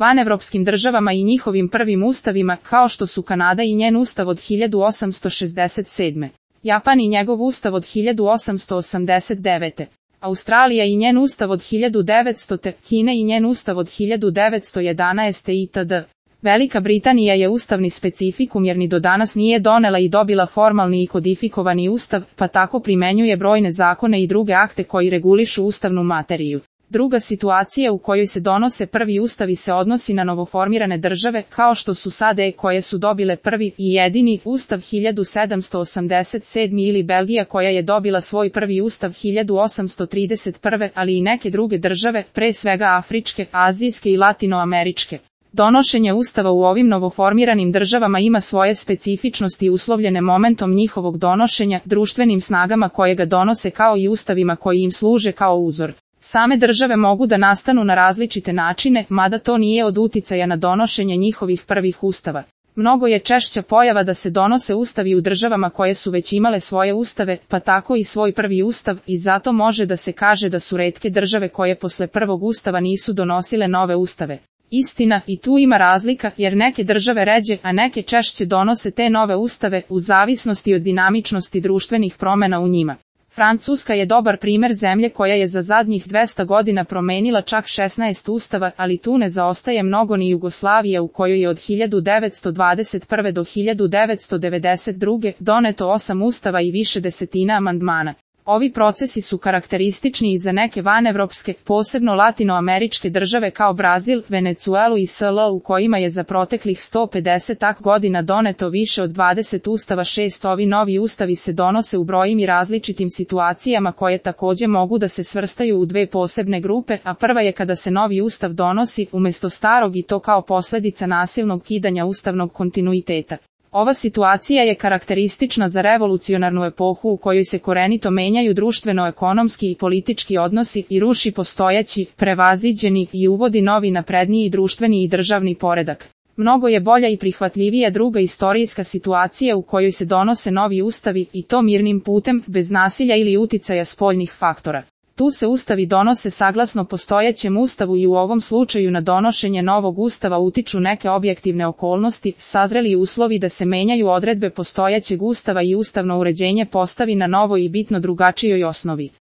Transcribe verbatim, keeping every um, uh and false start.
vanevropskim državama i njihovim prvim ustavima, kao što su Kanada i njen ustav od hiljadu osamsto šezdeset sedme. Japan i njegov ustav od hiljadu osamsto osamdeset devete. Australija i njen ustav od hiljadu devetstote. Kina i njen ustav od hiljadu devetsto jedanaeste itd. Velika Britanija je ustavni specifikum jer ni do danas nije donela i dobila formalni i kodifikovani ustav, pa tako primenjuje brojne zakone i druge akte koji regulišu ustavnu materiju. Druga situacija u kojoj se donose prvi ustavi se odnosi na novoformirane države, kao što su S A D koje su dobile prvi i jedini ustav hiljadu sedamsto osamdeset sedme ili Belgija koja je dobila svoj prvi ustav hiljadu osamsto trideset prve, ali i neke druge države, pre svega afričke, azijske i latinoameričke. Donošenje ustava u ovim novoformiranim državama ima svoje specifičnosti uslovljene momentom njihovog donošenja, društvenim snagama koje ga donose kao i ustavima koji im služe kao uzor. Same države mogu da nastanu na različite načine, mada to nije od uticaja na donošenje njihovih prvih ustava. Mnogo je češća pojava da se donose ustavi u državama koje su već imale svoje ustave, pa tako i svoj prvi ustav, i zato može da se kaže da su retke države koje posle prvog ustava nisu donosile nove ustave. Istina, i tu ima razlika, jer neke države ređe, a neke češće donose te nove ustave, u zavisnosti od dinamičnosti društvenih promena u njima. Francuska je dobar primer zemlje koja je za zadnjih dvesta godina promenila čak šesnaest ustava, ali tu ne zaostaje mnogo ni Jugoslavija u kojoj je od hiljadu devetsto dvadeset prve do hiljadu devetsto devedeset druge doneto osam ustava i više desetina amandmana. Ovi procesi su karakteristični i za neke vanevropske, posebno latinoameričke države kao Brazil, Venecuelu i S L u kojima je za proteklih sto pedeset godina doneto više od dvadeset ustava. Šest Ovi novi ustavi se donose u brojnim i različitim situacijama koje takođe mogu da se svrstaju u dve posebne grupe, a prva je kada se novi ustav donosi umesto starog i to kao posledica nasilnog kidanja ustavnog kontinuiteta. Ova situacija je karakteristična za revolucionarnu epohu u kojoj se korenito menjaju društveno-ekonomski i politički odnosi i ruši postojeći, prevaziđeni i uvodi novi napredniji društveni i državni poredak. Mnogo je bolja i prihvatljivija druga istorijska situacija u kojoj se donose novi ustavi i to mirnim putem, bez nasilja ili uticaja spoljnih faktora. Tu se ustavi donose saglasno postojećem ustavu i u ovom slučaju na donošenje novog ustava utiču neke objektivne okolnosti, sazreli uslovi da se menjaju odredbe postojećeg ustava i ustavno uređenje postavi na novoj i bitno drugačijoj osnovi.